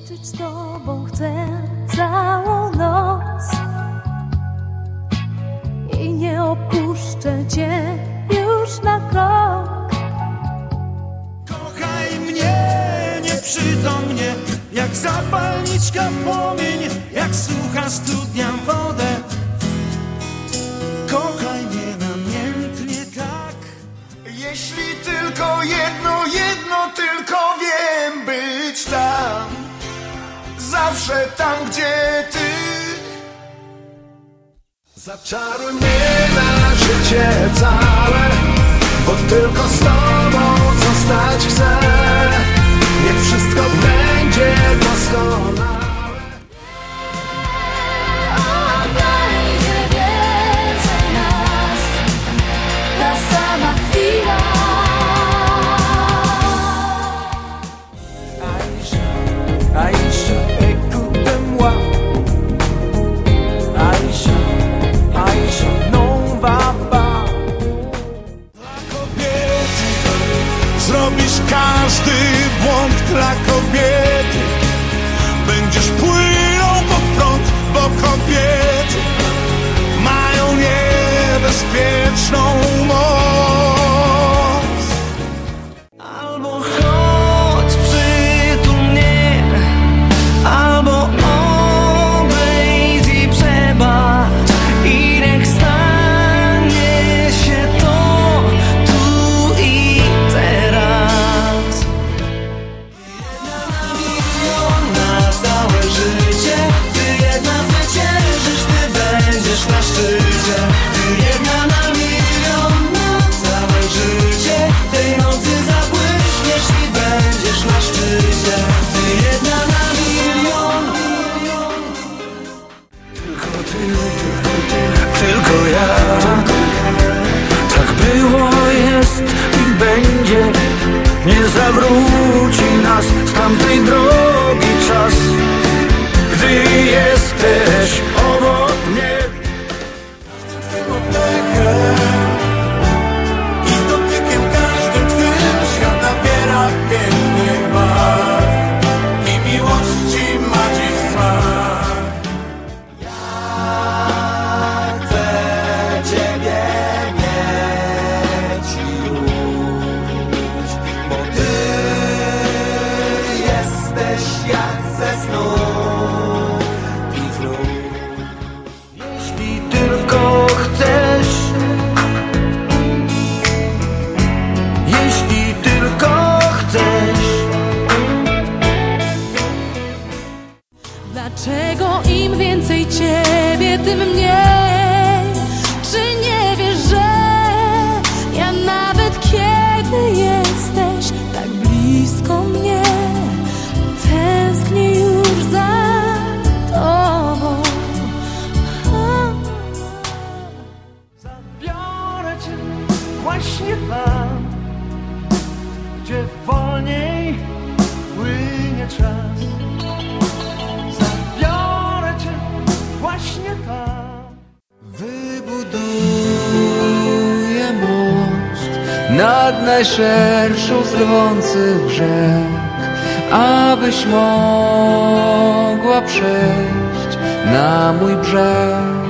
Tańczyć z tobą chcę całą noc i nie opuszczę cię już na krok. Kochaj mnie nieprzytomnie, jak zapalniczka płomień, jak sucha studnia wodę. Kochaj mnie namiętnie tak. Jeśli tylko jedno tylko wiem, być tam, zawsze tam, gdzie ty. Zaczaruj mnie na życie całe, bo tylko z tobą zostać chcę. Niech wszystko będzie doskonałe. Odnajdzie więcej nas, ta sama chwila. Aïcha, écoute-moi. Aïcha, Aïcha, non va pas. Dla kobiety zrobisz każdy błąd, dla kobiety będziesz płynął pod prąd, bo kobiety mają niebezpieczną moc. Albo chodź, przytul mnie, albo obejdź i przebacz, i niech stanie się to tu i teraz. Jedna na milion na całe życie, ty jedna zwyciężysz, ty będziesz na szczycie. Ty jedna na milion na całe życie, tej nocy zabłyśniesz i będziesz na szczycie. Ty jedna na milion. Tylko ty, tylko ja. Tak było, jest i będzie. Nie zawróci nas z tamtej drogi czas, gdy jesteś obok mnie. Twym oddechem i z dotykiem każdym twym świat nabiera pięknych barw i miłości ma dziś smak. Ja chcę ciebie mieć już, bo ty jesteś jak ze snu i znów. Jeśli tylko chcesz, jeśli tylko chcesz. Dlaczego im więcej ciebie, tym mniej? Czy nie wiesz, że ja nawet kiedy jesteś tak blisko mnie, tęsknię już za tobą. Zabiorę cię właśnie tam, gdzie wolniej płynie czas. Zabiorę cię właśnie tam. Wybuduję most nad najszerszą z rwących rzek, abyś mogła przejść na mój brzeg.